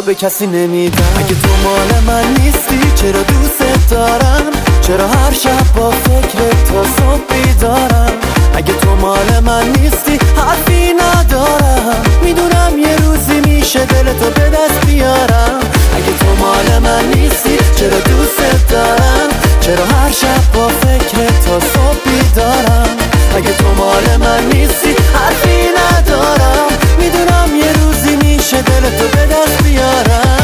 به کسی نمیدم. اگه تو مال من نیستی چرا دوست دارم؟ چرا هر شب با فکرت تا صبح بیدارم؟ اگه تو مال من نیستی حرفی ندارم. میدونم یه روزی میشه دلتو به دست بیارم. اگه تو مال من نیستی چرا دوست دارم؟ چرا هر شب با فکرت تا صبح بیدارم؟ اگه تو مال من نیستی حرفی ندارم. میدونم یه روزی میشه دلتو به دست بیارم.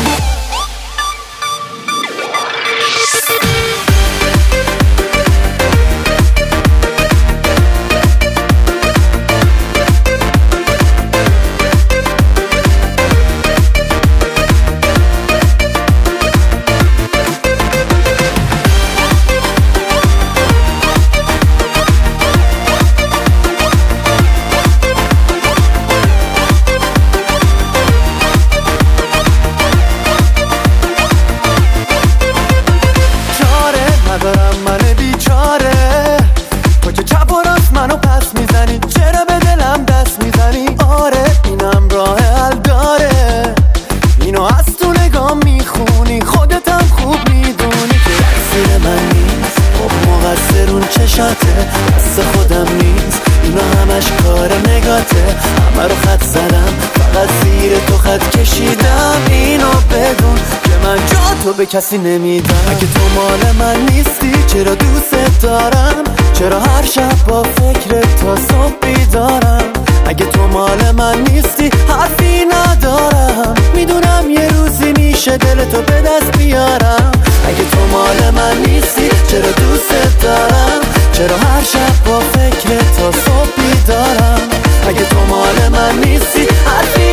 ندارم من بیچاره، تو که چپ و راست منو پس میزنی، چرا به دلم دست میزنی؟ آره اینم راه حل داره، اینو از تو نگاه میخونی، خودتم خوب میدونی که تقصیر من نیست. خب مقصر اون چشاته، دست خودم نیست، اینا همش کار نگاته. همه رو خط زدم فقط زیر تو خط کشیدم، اینو بدون که من جا تو به کسی نمیدم. اگه تو مال من نیستی چرا دوست دارم؟ چرا هر شب با فکرت تا صبح بیدارم؟ اگه تو مال من نیستی حرفی ندارم. میدونم یه روزی میشه دلتو به دست بیارم. اگه تو مال من نیستی چرا دوست دارم؟ چرا هر شب با فکرت تا صبح بیدارم؟ اگه تو مال من نیستی حرفی